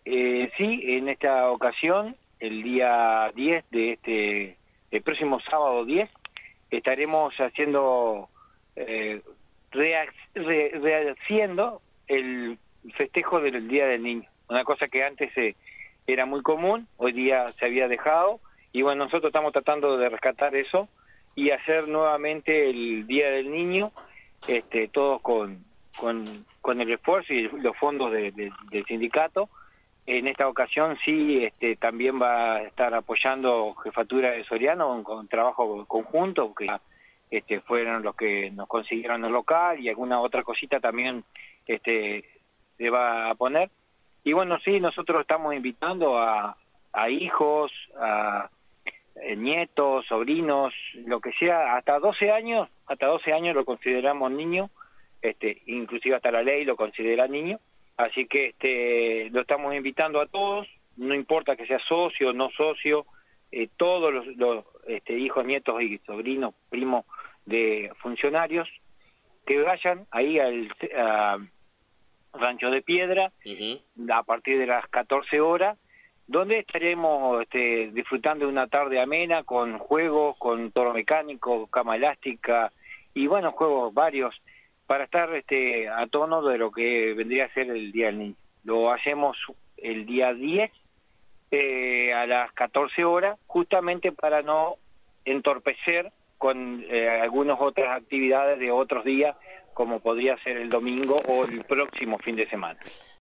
Sí, en esta ocasión, el día 10 el próximo sábado 10, estaremos haciendo, rehaciendo el festejo del Día del Niño. Una cosa que antes era muy común, hoy día se había dejado, y bueno, nosotros estamos tratando de rescatar eso y hacer nuevamente el Día del Niño, todos con el esfuerzo y los fondos del sindicato. En esta ocasión sí, también va a estar apoyando Jefatura de Soriano con trabajo conjunto, que fueron los que nos consiguieron el local, y alguna otra cosita también se va a poner. Y bueno, sí, nosotros estamos invitando a hijos, a nietos, sobrinos, lo que sea, hasta 12 años lo consideramos niño, inclusive hasta la ley lo considera niño. Así que lo estamos invitando a todos, no importa que sea socio o no socio, todos los hijos, nietos y sobrinos, primos de funcionarios, que vayan ahí al Rancho de Piedra, a partir de las 14 horas, donde estaremos disfrutando de una tarde amena con juegos, con toro mecánico, cama elástica y bueno, juegos varios, para estar a tono de lo que vendría a ser el Día del Niño. Lo hacemos el día 10 a las 14 horas, justamente para no entorpecer con algunas otras actividades de otros días, como podría ser el domingo o el próximo fin de semana.